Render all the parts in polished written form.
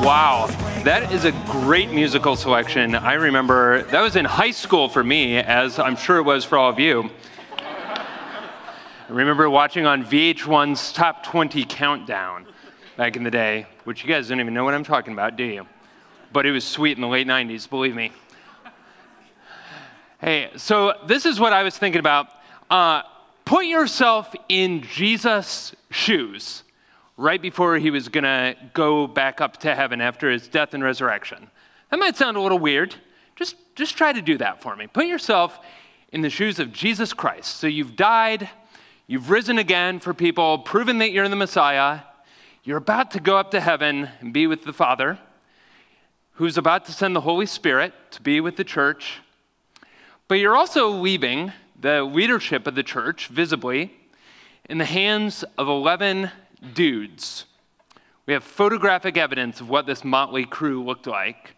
Wow, that is a great musical selection. I remember that was in high school for me, as I'm sure it was for all of you. I remember watching on VH1's Top 20 Countdown back in the day, which you guys don't even know what I'm talking about, do you? But it was sweet in the late 90s, believe me. Hey, so this is what I was thinking about. Put yourself in Jesus' shoes right before he was going to go back up to heaven after his death and resurrection. That might sound a little weird. Just try to do that for me. Put yourself in the shoes of Jesus Christ. So you've died, you've risen again for people, proven that you're the Messiah. You're about to go up to heaven and be with the Father, who's about to send the Holy Spirit to be with the church. But you're also leaving the leadership of the church, visibly, in the hands of 11 dudes. We have photographic evidence of what this motley crew looked like.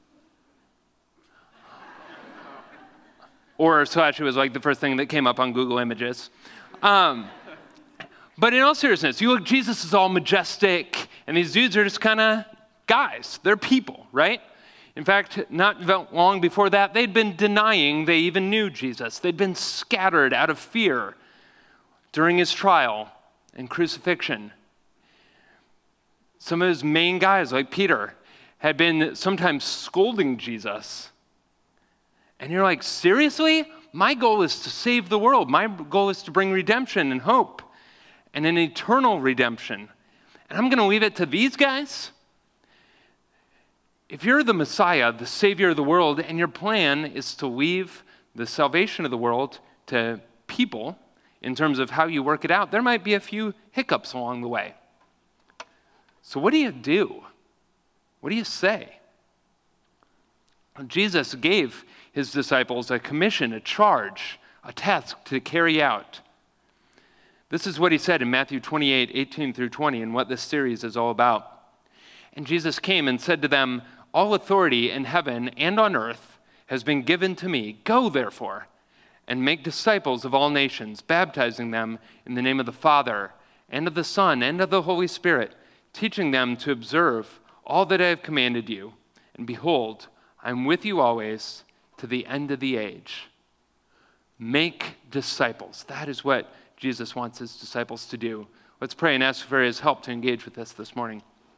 Or so actually was like the first thing that came up on Google Images. But in all seriousness, you look, Jesus is all majestic, and these dudes are just kind of guys. They're people, right? In fact, not long before that, they'd been denying they even knew Jesus. They'd been scattered out of fear during his trial and crucifixion. Some of his main guys, like Peter, had been sometimes scolding Jesus. And you're like, seriously? My goal is to save the world. My goal is to bring redemption and hope and an eternal redemption. And I'm going to leave it to these guys? If you're the Messiah, the Savior of the world, and your plan is to leave the salvation of the world to people in terms of how you work it out, there might be a few hiccups along the way. So what do you do? What do you say? Jesus gave his disciples a commission, a charge, a task to carry out. This is what he said in Matthew 28, 18 through 20, and what this series is all about. And Jesus came and said to them, "All authority in heaven and on earth has been given to me. Go, therefore, and make disciples of all nations, baptizing them in the name of the Father, and of the Son, and of the Holy Spirit, teaching them to observe all that I have commanded you. And behold, I am with you always to the end of the age." Make disciples. That is what Jesus wants his disciples to do. Let's pray and ask for his help to engage with us this morning.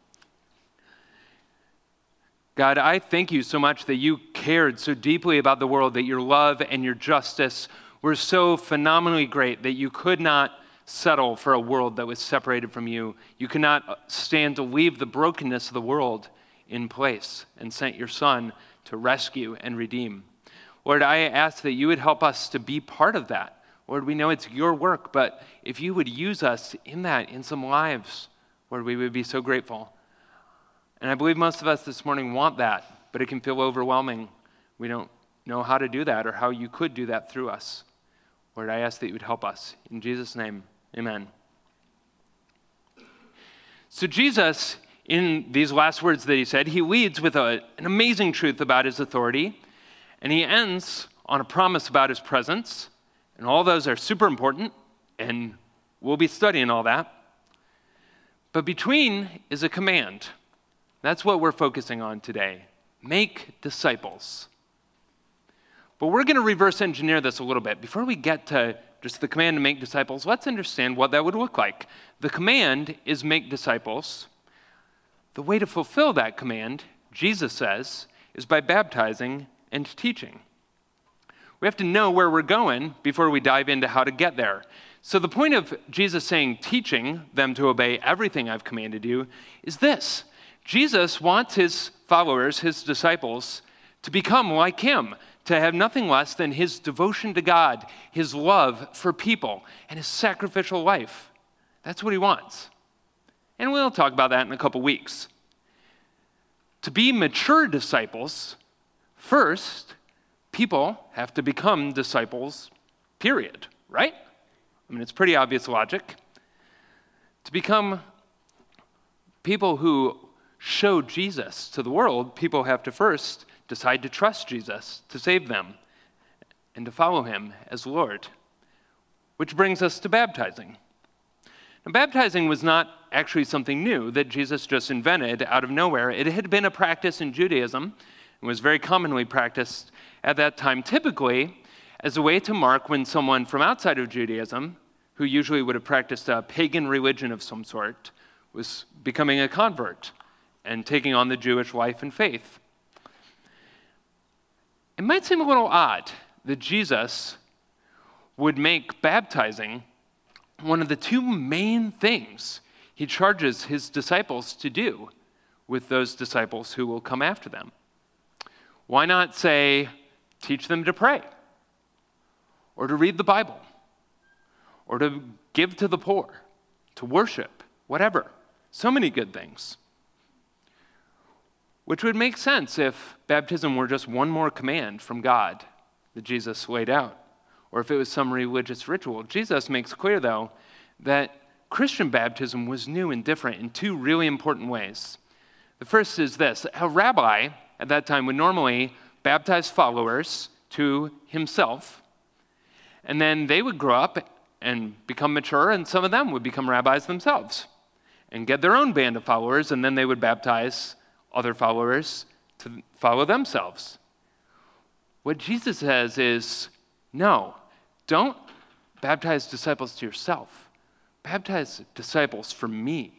God, I thank you so much that you cared so deeply about the world, that your love and your justice were so phenomenally great that you could not settle for a world that was separated from you. You could not stand to leave the brokenness of the world in place and sent your Son to rescue and redeem. Lord, I ask that you would help us to be part of that. Lord, we know it's your work, but if you would use us in that, in some lives, Lord, we would be so grateful. And I believe most of us this morning want that, but it can feel overwhelming. We don't know how to do that or how you could do that through us. Lord, I ask that you would help us. In Jesus' name, amen. So Jesus, in these last words that he said, he leads with an amazing truth about his authority, and he ends on a promise about his presence, and all those are super important, and we'll be studying all that. But between is a command. That's what we're focusing on today. Make disciples. But we're going to reverse engineer this a little bit. Before we get to just the command to make disciples, let's understand what that would look like. The command is make disciples. The way to fulfill that command, Jesus says, is by baptizing and teaching. We have to know where we're going before we dive into how to get there. So the point of Jesus saying, teaching them to obey everything I've commanded you, is this. Jesus wants his followers, his disciples, to become like him, to have nothing less than his devotion to God, his love for people, and his sacrificial life. That's what he wants. And we'll talk about that in a couple weeks. To be mature disciples, first, people have to become disciples, period, right? I mean, it's pretty obvious logic. To become people who show Jesus to the world, people have to first decide to trust Jesus to save them and to follow him as Lord. Which brings us to baptizing. And baptizing was not actually something new that Jesus just invented out of nowhere. It had been a practice in Judaism and was very commonly practiced at that time, typically as a way to mark when someone from outside of Judaism, who usually would have practiced a pagan religion of some sort, was becoming a convert and taking on the Jewish life and faith. It might seem a little odd that Jesus would make baptizing one of the two main things he charges his disciples to do with those disciples who will come after them. Why not say, teach them to pray, or to read the Bible, or to give to the poor, to worship, whatever. So many good things. Which would make sense if baptism were just one more command from God that Jesus laid out, or if it was some religious ritual. Jesus makes clear, though, that Christian baptism was new and different in two really important ways. The first is this: a rabbi at that time would normally baptize followers to himself, and then they would grow up and become mature, and some of them would become rabbis themselves and get their own band of followers, and then they would baptize other followers to follow themselves. What Jesus says is, no, don't baptize disciples to yourself. Baptize disciples for me.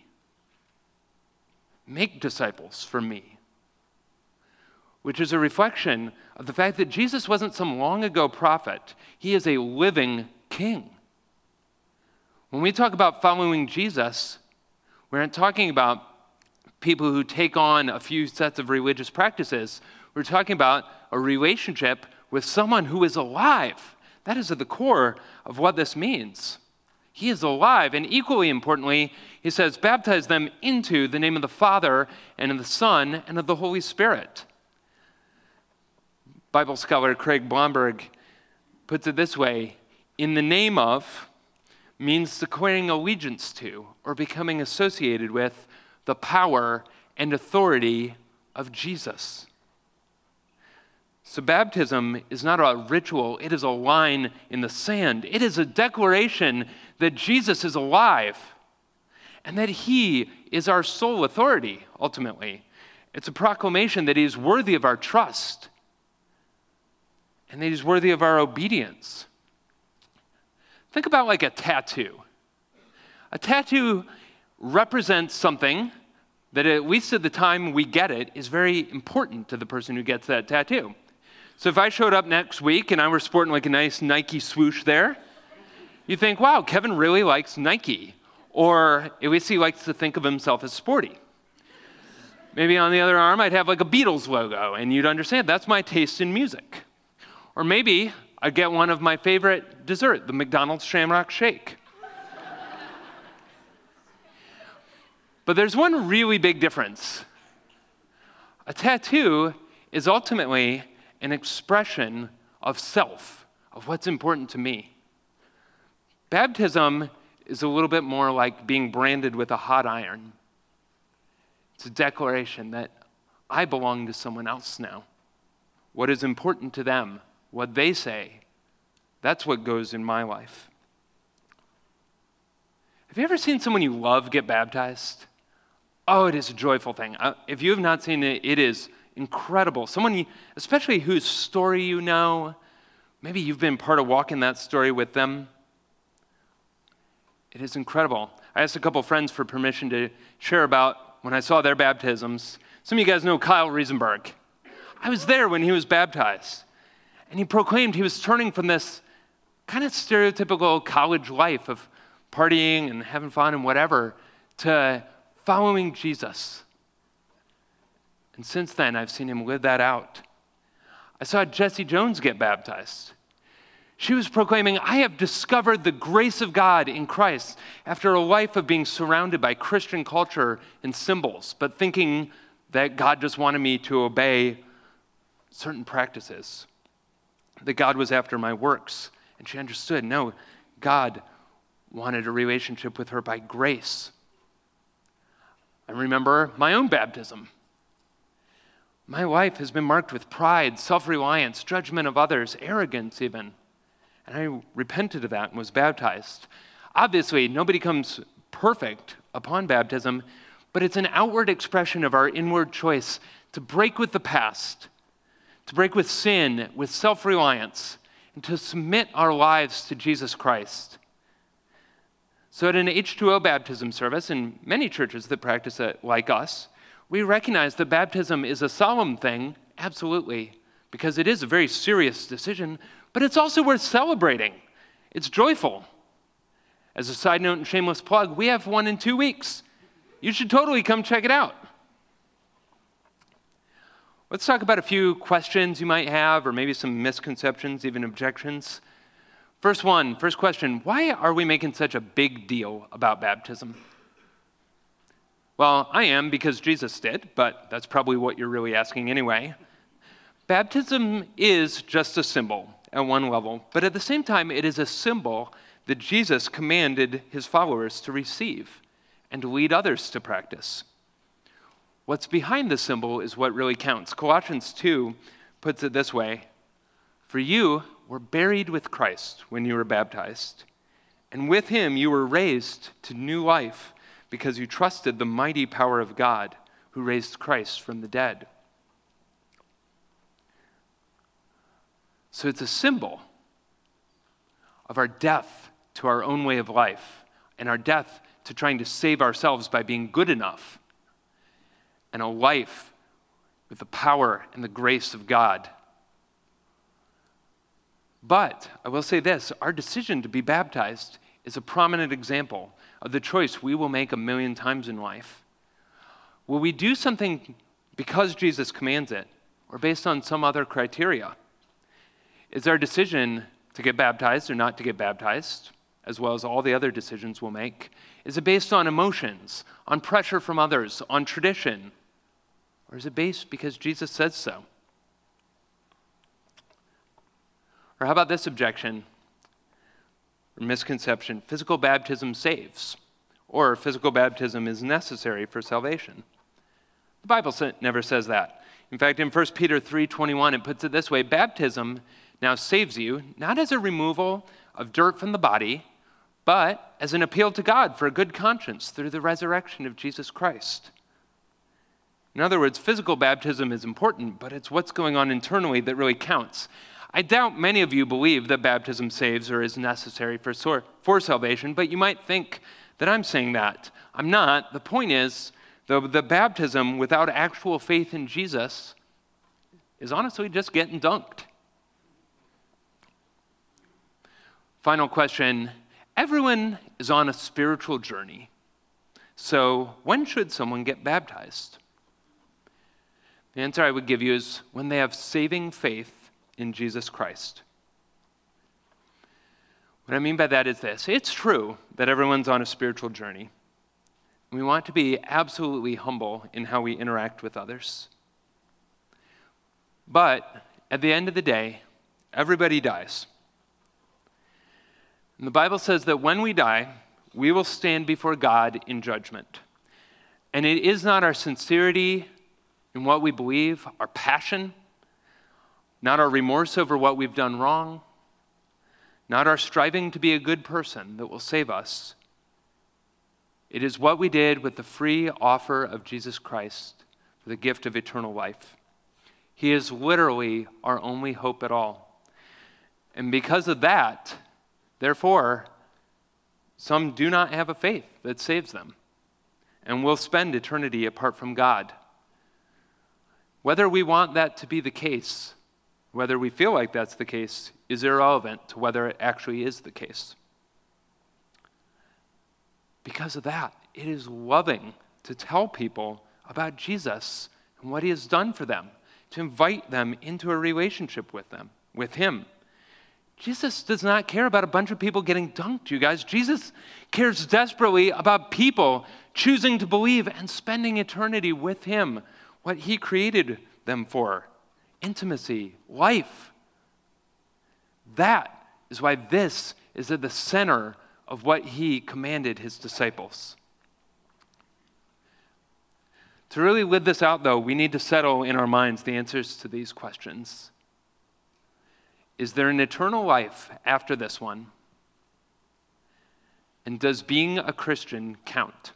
Make disciples for me. Which is a reflection of the fact that Jesus wasn't some long ago prophet. He is a living king. When we talk about following Jesus, we aren't talking about people who take on a few sets of religious practices. We're talking about a relationship with someone who is alive. That is at the core of what this means. He is alive, and equally importantly, he says, baptize them into the name of the Father and of the Son and of the Holy Spirit. Bible scholar Craig Blomberg puts it this way: in the name of means declaring allegiance to or becoming associated with the power and authority of Jesus. So baptism is not a ritual, it is a line in the sand. It is a declaration that Jesus is alive and that he is our sole authority, ultimately. It's a proclamation that he is worthy of our trust and that he's worthy of our obedience. Think about like a tattoo. A tattoo represents something that, at least at the time we get it, is very important to the person who gets that tattoo. So if I showed up next week and I were sporting like a nice Nike swoosh there, you think, wow, Kevin really likes Nike. Or at least he likes to think of himself as sporty. Maybe on the other arm, I'd have like a Beatles logo, and you'd understand that's my taste in music. Or maybe I'd get one of my favorite dessert, the McDonald's Shamrock Shake. But there's one really big difference. A tattoo is ultimately an expression of self, of what's important to me. Baptism is a little bit more like being branded with a hot iron. It's a declaration that I belong to someone else now. What is important to them, what they say, that's what goes in my life. Have you ever seen someone you love get baptized? Oh, it is a joyful thing. If you have not seen it, it is incredible. Someone, especially whose story you know, maybe you've been part of walking that story with them. It is incredible. I asked a couple friends for permission to share about when I saw their baptisms. Some of you guys know Kyle Riesenberg. I was there when he was baptized. And he proclaimed he was turning from this kind of stereotypical college life of partying and having fun and whatever to following Jesus. And since then, I've seen him live that out. I saw Jessie Jones get baptized. She was proclaiming, I have discovered the grace of God in Christ after a life of being surrounded by Christian culture and symbols, but thinking that God just wanted me to obey certain practices, that God was after my works. And she understood, no, God wanted a relationship with her by grace. I remember my own baptism. My life has been marked with pride, self-reliance, judgment of others, arrogance even. And I repented of that and was baptized. Obviously, nobody comes perfect upon baptism, but it's an outward expression of our inward choice to break with the past, to break with sin, with self-reliance, and to submit our lives to Jesus Christ. So at an H2O baptism service, in many churches that practice it like us, we recognize that baptism is a solemn thing, absolutely, because it is a very serious decision, but it's also worth celebrating. It's joyful. As a side note and shameless plug, we have one in 2 weeks. You should totally come check it out. Let's talk about a few questions you might have, or maybe some misconceptions, even objections. First question, why are we making such a big deal about baptism? Well, I am because Jesus did, but that's probably what you're really asking anyway. Baptism is just a symbol at one level, but at the same time, it is a symbol that Jesus commanded his followers to receive and to lead others to practice. What's behind the symbol is what really counts. Colossians 2 puts it this way, "For you were buried with Christ when you were baptized, and with him you were raised to new life because you trusted the mighty power of God who raised Christ from the dead." So it's a symbol of our death to our own way of life and our death to trying to save ourselves by being good enough, and a life with the power and the grace of God. But I will say this, our decision to be baptized is a prominent example of the choice we will make 1,000,000 times in life. Will we do something because Jesus commands it, or based on some other criteria? Is our decision to get baptized or not to get baptized, as well as all the other decisions we'll make, is it based on emotions, on pressure from others, on tradition? Or is it based because Jesus says so? Or how about this objection or misconception? Physical baptism saves, or physical baptism is necessary for salvation. The Bible never says that. In fact, in 1 Peter 3:21, it puts it this way, baptism now saves you, not as a removal of dirt from the body, but as an appeal to God for a good conscience through the resurrection of Jesus Christ. In other words, physical baptism is important, but it's what's going on internally that really counts. I doubt many of you believe that baptism saves or is necessary for salvation, but you might think that I'm saying that. I'm not. The point is, the baptism without actual faith in Jesus is honestly just getting dunked. Final question. Everyone is on a spiritual journey. So when should someone get baptized? The answer I would give you is when they have saving faith in Jesus Christ. What I mean by that is this. It's true that everyone's on a spiritual journey. We want to be absolutely humble in how we interact with others. But at the end of the day, everybody dies. And the Bible says that when we die, we will stand before God in judgment. And it is not our sincerity in what we believe, our passion, not our remorse over what we've done wrong, not our striving to be a good person that will save us. It is what we did with the free offer of Jesus Christ for the gift of eternal life. He is literally our only hope at all. And because of that, therefore, some do not have a faith that saves them and will spend eternity apart from God. Whether we want that to be the case, whether we feel like that's the case, is irrelevant to whether it actually is the case. Because of that, it is loving to tell people about Jesus and what he has done for them, to invite them into a relationship with him. Jesus does not care about a bunch of people getting dunked, you guys. Jesus cares desperately about people choosing to believe and spending eternity with him, what he created them for, intimacy, life. That is why this is at the center of what he commanded his disciples. To really live this out, though, we need to settle in our minds the answers to these questions. Is there an eternal life after this one? And does being a Christian count?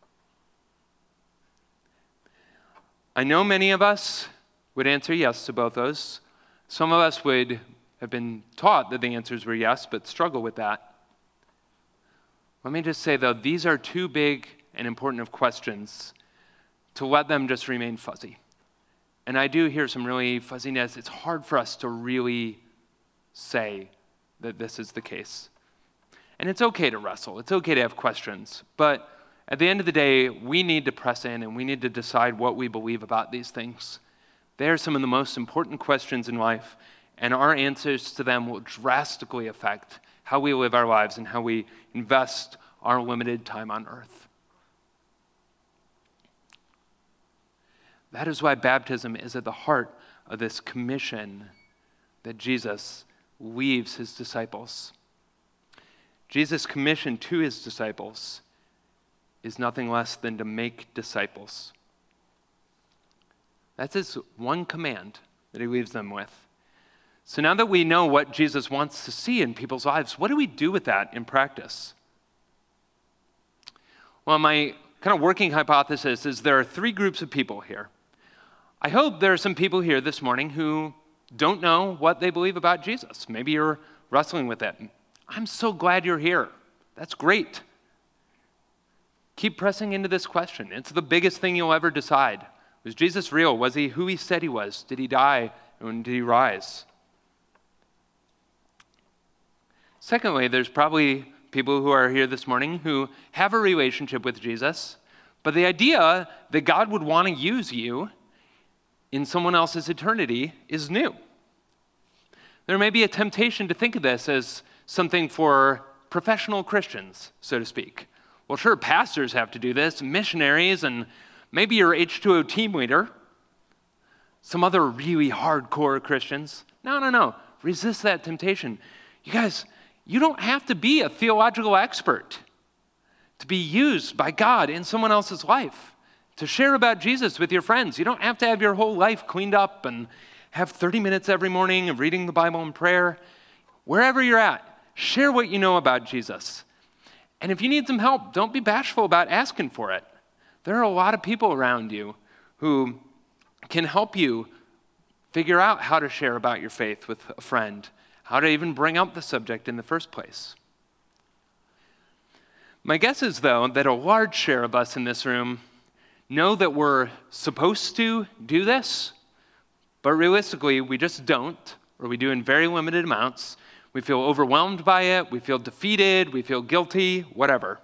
I know many of us would answer yes to both those. Some of us would have been taught that the answers were yes, but struggle with that. Let me just say, though, these are too big and important of questions to let them just remain fuzzy. And I do hear some really fuzziness. It's hard for us to really say that this is the case. And it's okay to wrestle. It's okay to have questions. But at the end of the day, we need to press in and we need to decide what we believe about these things. They are some of the most important questions in life, and our answers to them will drastically affect how we live our lives and how we invest our limited time on earth. That is why baptism is at the heart of this commission that Jesus leaves his disciples. Jesus' commission to his disciples is nothing less than to make disciples. That's his one command that he leaves them with. So now that we know what Jesus wants to see in people's lives, what do we do with that in practice? Well, my kind of working hypothesis is there are three groups of people here. I hope there are some people here this morning who don't know what they believe about Jesus. Maybe you're wrestling with it. I'm so glad you're here. That's great. Keep pressing into this question. It's the biggest thing you'll ever decide. Was Jesus real? Was he who he said he was? Did he die? And did he rise? Secondly, there's probably people who are here this morning who have a relationship with Jesus, but the idea that God would want to use you in someone else's eternity is new. There may be a temptation to think of this as something for professional Christians, so to speak. Well, sure, pastors have to do this, missionaries, and maybe your H2O team leader, some other really hardcore Christians. No. Resist that temptation. You guys, you don't have to be a theological expert to be used by God in someone else's life, to share about Jesus with your friends. You don't have to have your whole life cleaned up and have 30 minutes every morning of reading the Bible and prayer. Wherever you're at, share what you know about Jesus. And if you need some help, don't be bashful about asking for it. There are a lot of people around you who can help you figure out how to share about your faith with a friend, how to even bring up the subject in the first place. My guess is, though, that a large share of us in this room know that we're supposed to do this, but realistically, we just don't, or we do in very limited amounts. We feel overwhelmed by it, we feel defeated, we feel guilty, whatever.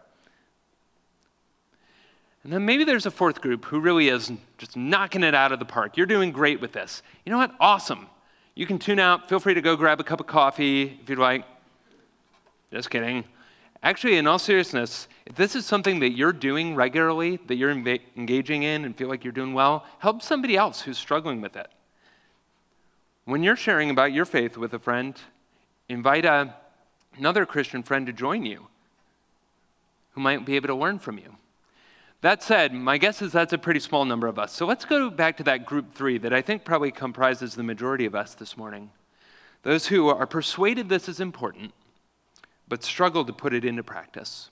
And then maybe there's a fourth group who really is just knocking it out of the park. You're doing great with this. You know what? Awesome. You can tune out. Feel free to go grab a cup of coffee if you'd like. Just kidding. Actually, in all seriousness, if this is something that you're doing regularly, that you're engaging in and feel like you're doing well, help somebody else who's struggling with it. When you're sharing about your faith with a friend, invite another Christian friend to join you who might be able to learn from you. That said, my guess is that's a pretty small number of us. So let's go back to that group 3 that I think probably comprises the majority of us this morning. Those who are persuaded this is important, but struggle to put it into practice.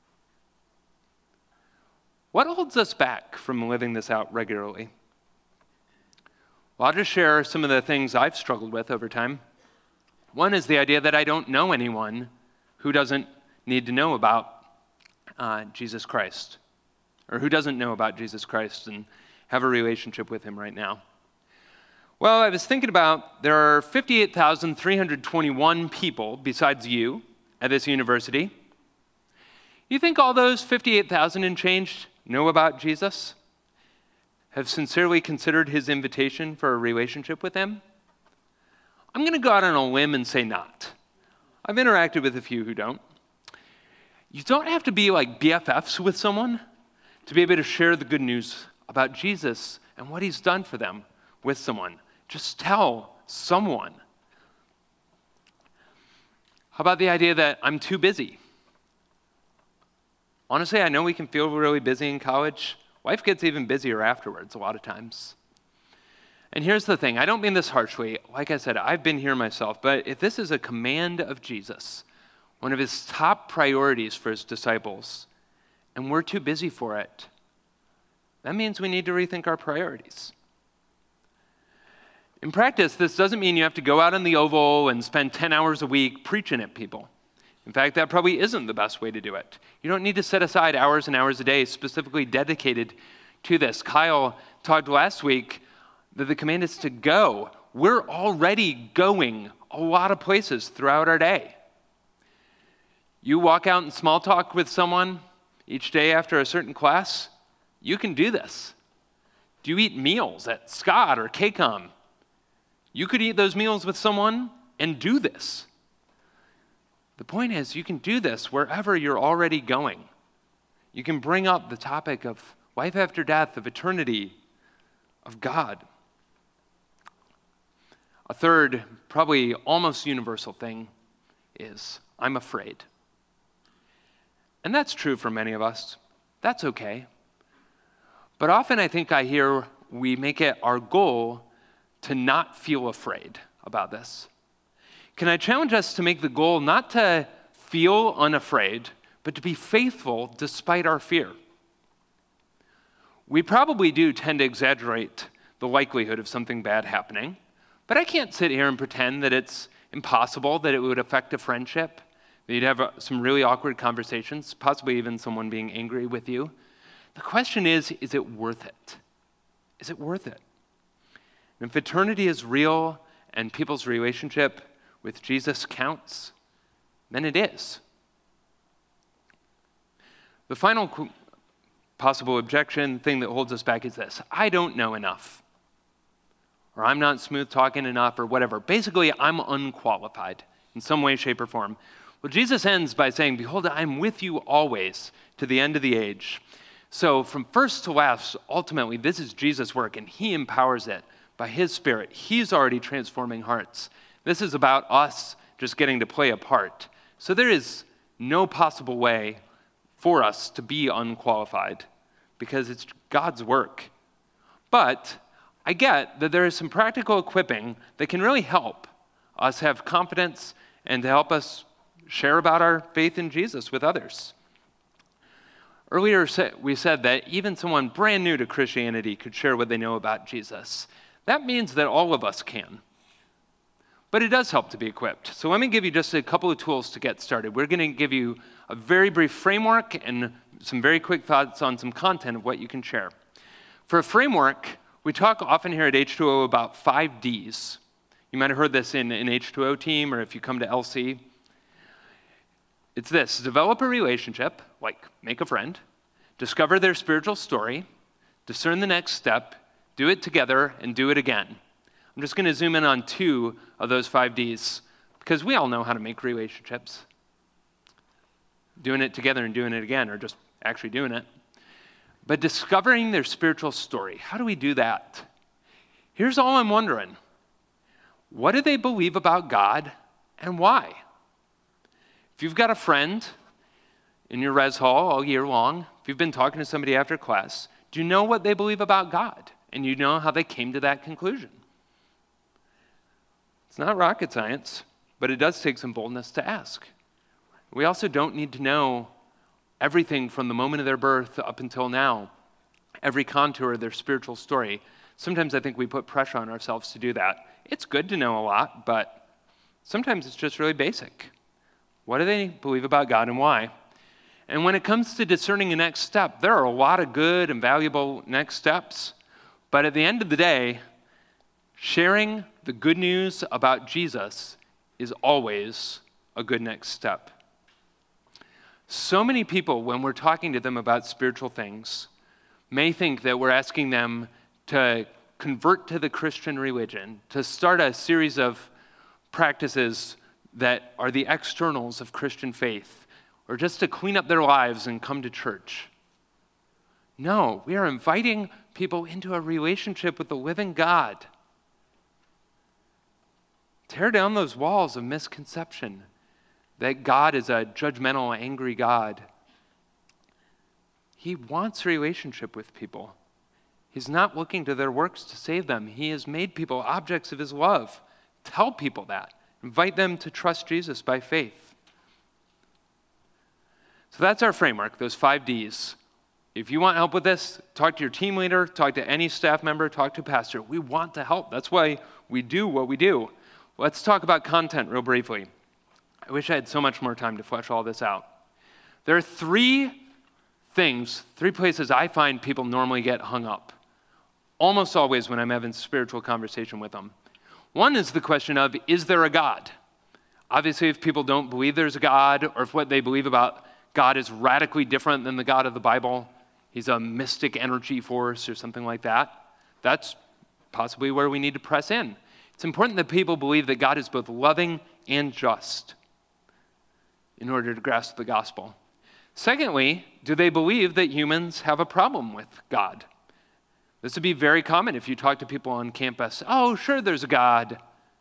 What holds us back from living this out regularly? Well, I'll just share some of the things I've struggled with over time. One is the idea that I don't know anyone who doesn't need to know about Jesus Christ, or who doesn't know about Jesus Christ and have a relationship with him right now. Well, I was thinking about there are 58,321 people besides you at this university. You think all those 58,000 and change know about Jesus? Have sincerely considered his invitation for a relationship with him? I'm going to go out on a limb and say not. I've interacted with a few who don't. You don't have to be like BFFs with someone to be able to share the good news about Jesus and what he's done for them with someone. Just tell someone. How about the idea that I'm too busy? Honestly, I know we can feel really busy in college. Life gets even busier afterwards a lot of times. And here's the thing, I don't mean this harshly. Like I said, I've been here myself, but if this is a command of Jesus, one of his top priorities for his disciples, and we're too busy for it. That means we need to rethink our priorities. In practice, this doesn't mean you have to go out in the oval and spend 10 hours a week preaching at people. In fact, that probably isn't the best way to do it. You don't need to set aside hours and hours a day specifically dedicated to this. Kyle talked last week that the command is to go. We're already going a lot of places throughout our day. You walk out and small talk with someone each day after a certain class, you can do this. Do you eat meals at Scott or KCOM? You could eat those meals with someone and do this. The point is, you can do this wherever you're already going. You can bring up the topic of life after death, of eternity, of God. A third, probably almost universal thing is, I'm afraid. And that's true for many of us. That's okay. But often I think I hear we make it our goal to not feel afraid about this. Can I challenge us to make the goal not to feel unafraid, but to be faithful despite our fear? We probably do tend to exaggerate the likelihood of something bad happening, but I can't sit here and pretend that it's impossible that it would affect a friendship, that you'd have some really awkward conversations, possibly even someone being angry with you. The question is it worth it? Is it worth it? And if eternity is real and people's relationship with Jesus counts, then it is. The final possible objection, thing that holds us back, is this: I don't know enough, or I'm not smooth talking enough, or whatever. Basically, I'm unqualified in some way, shape, or form. Well, Jesus ends by saying, behold, I'm with you always to the end of the age. So from first to last, ultimately, this is Jesus' work, and he empowers it by his Spirit. He's already transforming hearts. This is about us just getting to play a part. So there is no possible way for us to be unqualified because it's God's work. But I get that there is some practical equipping that can really help us have confidence and to help us share about our faith in Jesus with others. Earlier, we said that even someone brand new to Christianity could share what they know about Jesus. That means that all of us can. But it does help to be equipped. So let me give you just a couple of tools to get started. We're going to give you a very brief framework and some very quick thoughts on some content of what you can share. For a framework, we talk often here at H2O about 5 Ds. You might have heard this in H2O team, or if you come to LC. It's this: develop a relationship, like make a friend, discover their spiritual story, discern the next step, do it together, and do it again. I'm just going to zoom in on 2 of those 5 Ds, because we all know how to make relationships. Doing it together and doing it again, or just actually doing it. But discovering their spiritual story, how do we do that? Here's all I'm wondering. What do they believe about God, and why? If you've got a friend in your res hall all year long, if you've been talking to somebody after class, do you know what they believe about God? And you know how they came to that conclusion? It's not rocket science, but it does take some boldness to ask. We also don't need to know everything from the moment of their birth up until now, every contour of their spiritual story. Sometimes I think we put pressure on ourselves to do that. It's good to know a lot, but sometimes it's just really basic. What do they believe about God and why? And when it comes to discerning the next step, there are a lot of good and valuable next steps, but at the end of the day, sharing the good news about Jesus is always a good next step. So many people, when we're talking to them about spiritual things, may think that we're asking them to convert to the Christian religion, to start a series of practices that are the externals of Christian faith, or just to clean up their lives and come to church. No, we are inviting people into a relationship with the living God. Tear down those walls of misconception that God is a judgmental, angry God. He wants a relationship with people. He's not looking to their works to save them. He has made people objects of his love. Tell people that. Invite them to trust Jesus by faith. So that's our framework, those 5 Ds. If you want help with this, talk to your team leader, talk to any staff member, talk to a pastor. We want to help. That's why we do what we do. Let's talk about content real briefly. I wish I had so much more time to flesh all this out. There are 3 places I find people normally get hung up, almost always when I'm having spiritual conversation with them. One is the question of, is there a God? Obviously, if people don't believe there's a God, or if what they believe about God is radically different than the God of the Bible, he's a mystic energy force or something like that, that's possibly where we need to press in. It's important that people believe that God is both loving and just in order to grasp the gospel. Secondly, do they believe that humans have a problem with God? This would be very common if you talk to people on campus. Oh, sure, there's a God.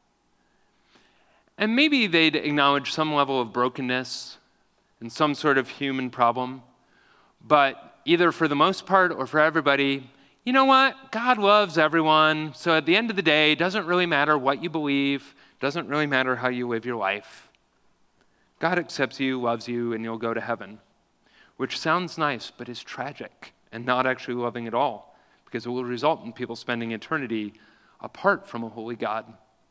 And maybe they'd acknowledge some level of brokenness and some sort of human problem. But either for the most part or for everybody, you know what? God loves everyone. So at the end of the day, it doesn't really matter what you believe. It doesn't really matter how you live your life. God accepts you, loves you, and you'll go to heaven. Which sounds nice, but is tragic and not actually loving at all, because it will result in people spending eternity apart from a holy God.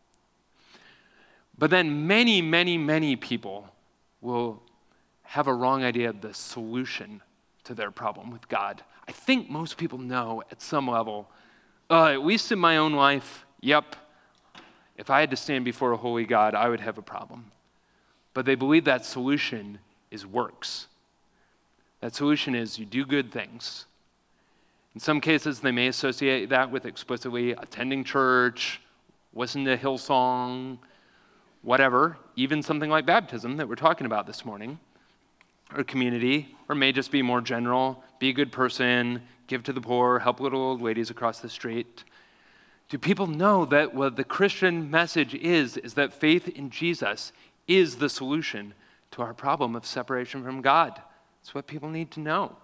But then many, many, many people will have a wrong idea of the solution to their problem with God. I think most people know at some level, at least in my own life, yep, if I had to stand before a holy God, I would have a problem. But they believe that solution is works. That solution is you do good things. In some cases, they may associate that with explicitly attending church, listen to Hillsong, whatever, even something like baptism that we're talking about this morning, or community, or may just be more general, be a good person, give to the poor, help little old ladies across the street. Do people know that what the Christian message is that faith in Jesus is the solution to our problem of separation from God? It's what people need to know.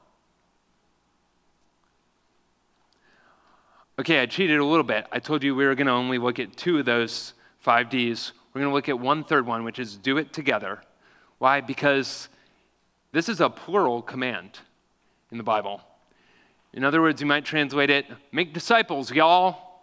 Okay, I cheated a little bit. I told you we were going to only look at 2 of those 5 Ds. We're going to look at one third one, which is do it together. Why? Because this is a plural command in the Bible. In other words, you might translate it, make disciples, y'all.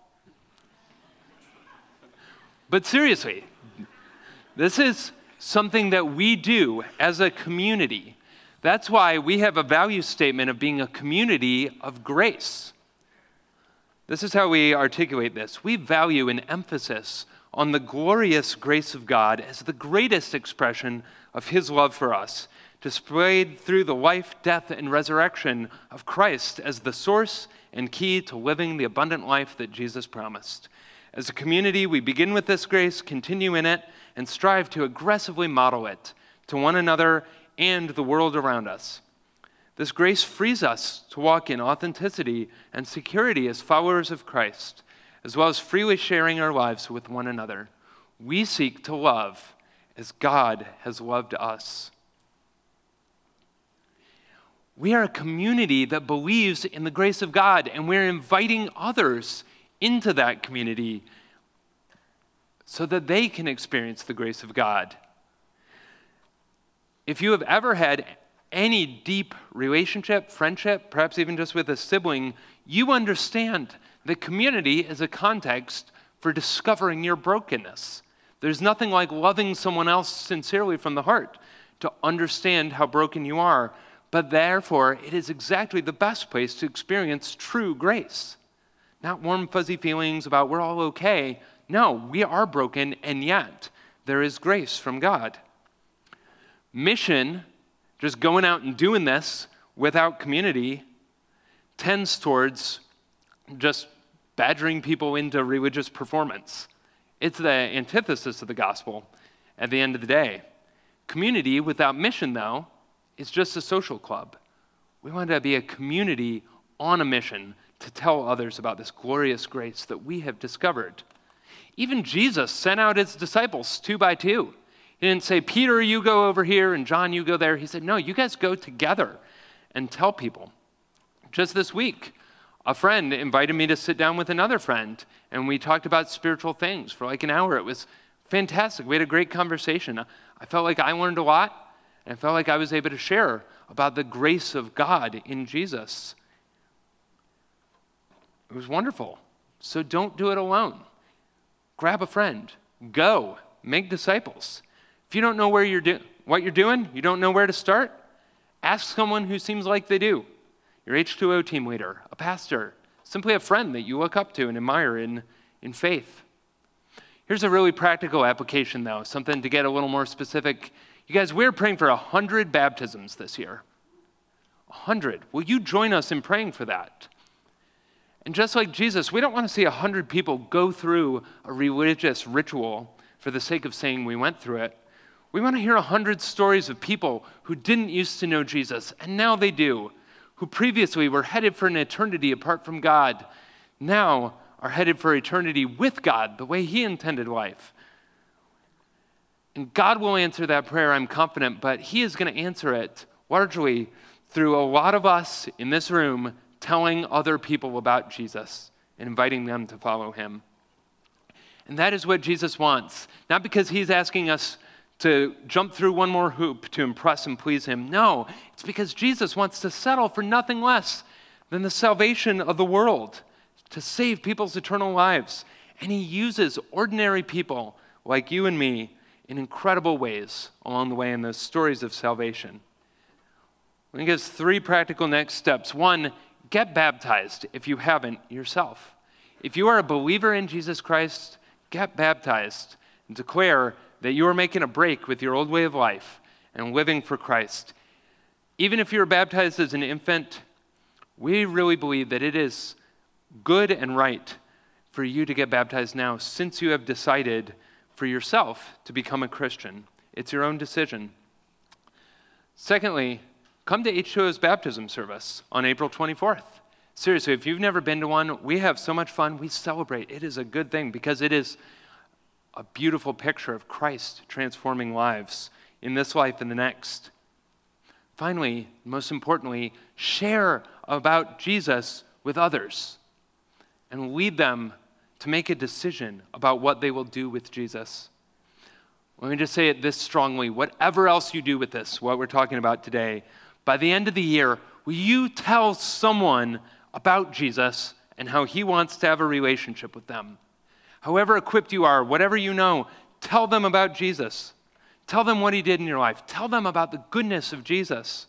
But seriously, this is something that we do as a community. That's why we have a value statement of being a community of grace. This is how we articulate this. We value an emphasis on the glorious grace of God as the greatest expression of his love for us, displayed through the life, death, and resurrection of Christ as the source and key to living the abundant life that Jesus promised. As a community, we begin with this grace, continue in it, and strive to aggressively model it to one another and the world around us. This grace frees us to walk in authenticity and security as followers of Christ, as well as freely sharing our lives with one another. We seek to love as God has loved us. We are a community that believes in the grace of God, and we're inviting others into that community so that they can experience the grace of God. If you have ever had any deep relationship, friendship, perhaps even just with a sibling, you understand that community is a context for discovering your brokenness. There's nothing like loving someone else sincerely from the heart to understand how broken you are, but therefore it is exactly the best place to experience true grace. Not warm, fuzzy feelings about we're all okay. No, we are broken, and yet there is grace from God. Mission, just going out and doing this without community, tends towards just badgering people into religious performance. It's the antithesis of the gospel at the end of the day. Community without mission, though, is just a social club. We want to be a community on a mission to tell others about this glorious grace that we have discovered. Even Jesus sent out his disciples 2 by 2. He didn't say, Peter, you go over here, and John, you go there. He said, no, you guys go together and tell people. Just this week, a friend invited me to sit down with another friend, and we talked about spiritual things for like an hour. It was fantastic. We had a great conversation. I felt like I learned a lot, and I felt like I was able to share about the grace of God in Jesus. It was wonderful. So don't do it alone. Grab a friend. Go. Make disciples. If you don't know what you're doing, you don't know where to start, ask someone who seems like they do. Your H2O team leader, a pastor, simply a friend that you look up to and admire in faith. Here's a really practical application, though, something to get a little more specific. You guys, we're praying for 100 baptisms this year. 100. Will you join us in praying for that? And just like Jesus, we don't want to see 100 people go through a religious ritual for the sake of saying we went through it. We want to hear 100 stories of people who didn't used to know Jesus, and now they do, who previously were headed for an eternity apart from God, now are headed for eternity with God, the way He intended life. And God will answer that prayer, I'm confident, but He is going to answer it largely through a lot of us in this room telling other people about Jesus and inviting them to follow Him. And that is what Jesus wants, not because He's asking us to jump through one more hoop to impress and please Him. No, it's because Jesus wants to settle for nothing less than the salvation of the world, to save people's eternal lives. And He uses ordinary people like you and me in incredible ways along the way in those stories of salvation. I think it's 3 practical next steps. 1, get baptized if you haven't yourself. If you are a believer in Jesus Christ, get baptized and declare that you are making a break with your old way of life and living for Christ. Even if you were baptized as an infant, we really believe that it is good and right for you to get baptized now, since you have decided for yourself to become a Christian. It's your own decision. Secondly, come to H2O's baptism service on April 24th. Seriously, if you've never been to one, we have so much fun. We celebrate. It is a good thing because it is a beautiful picture of Christ transforming lives in this life and the next. Finally, most importantly, share about Jesus with others and lead them to make a decision about what they will do with Jesus. Let me just say it this strongly. Whatever else you do with this, what we're talking about today, by the end of the year, will you tell someone about Jesus and how He wants to have a relationship with them? However equipped you are, whatever you know, tell them about Jesus. Tell them what He did in your life. Tell them about the goodness of Jesus.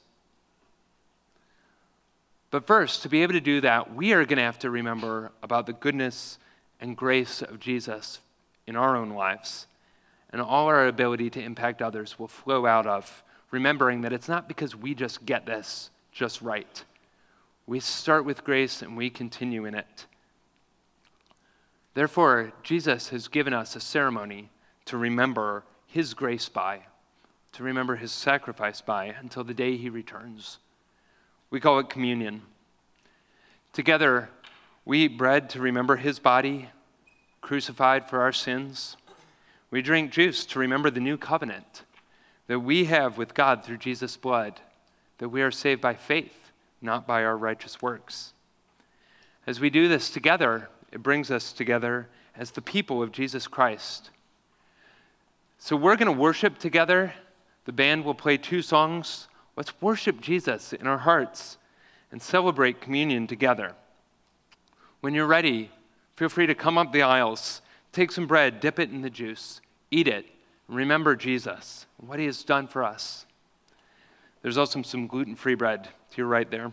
But first, to be able to do that, we are going to have to remember about the goodness and grace of Jesus in our own lives. And all our ability to impact others will flow out of remembering that it's not because we just get this just right. We start with grace and we continue in it. Therefore, Jesus has given us a ceremony to remember His grace by, to remember His sacrifice by, until the day He returns. We call it communion. Together, we eat bread to remember His body, crucified for our sins. We drink juice to remember the new covenant that we have with God through Jesus' blood, that we are saved by faith, not by our righteous works. As we do this together, it brings us together as the people of Jesus Christ. So we're going to worship together. The band will play 2 songs. Let's worship Jesus in our hearts and celebrate communion together. When you're ready, feel free to come up the aisles, take some bread, dip it in the juice, eat it, and remember Jesus and what He has done for us. There's also some gluten-free bread to your right there.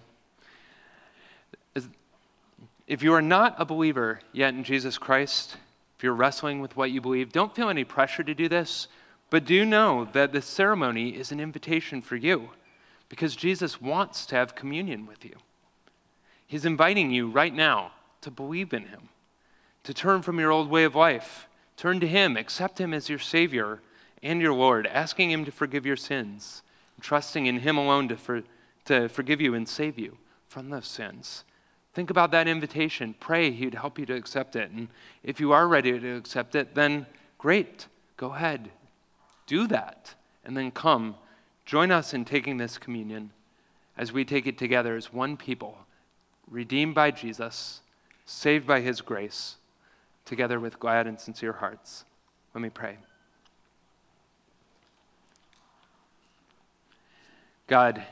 If you are not a believer yet in Jesus Christ, if you're wrestling with what you believe, don't feel any pressure to do this, but do know that this ceremony is an invitation for you because Jesus wants to have communion with you. He's inviting you right now to believe in Him, to turn from your old way of life, turn to Him, accept Him as your Savior and your Lord, asking Him to forgive your sins, trusting in Him alone to forgive you and save you from those sins. Think about that invitation. Pray He'd help you to accept it. And if you are ready to accept it, then great. Go ahead. Do that. And then come. Join us in taking this communion as we take it together as one people, redeemed by Jesus, saved by His grace, together with glad and sincere hearts. Let me pray. God,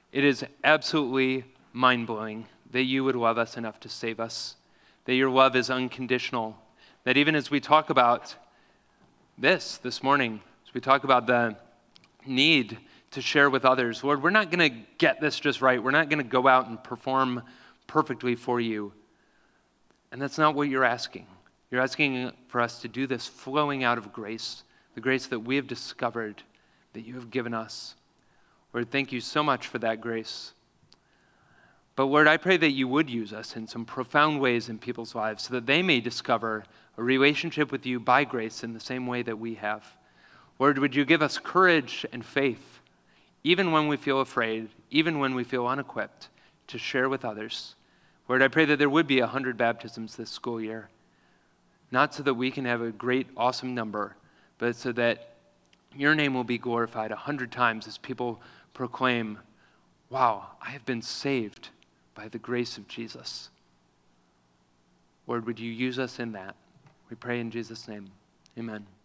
It is absolutely mind-blowing that you would love us enough to save us, that your love is unconditional, that even as we talk about this morning, as we talk about the need to share with others, Lord, we're not going to get this just right. We're not going to go out and perform perfectly for you. And that's not what you're asking. You're asking for us to do this flowing out of grace, the grace that we have discovered that you have given us. Lord, thank you so much for that grace. But Lord, I pray that you would use us in some profound ways in people's lives so that they may discover a relationship with you by grace in the same way that we have. Lord, would you give us courage and faith, even when we feel afraid, even when we feel unequipped, to share with others. Lord, I pray that there would be 100 baptisms this school year, not so that we can have a great, awesome number, but so that your name will be glorified 100 times as people proclaim, wow, I have been saved by the grace of Jesus. Lord, would you use us in that? We pray in Jesus' name. Amen.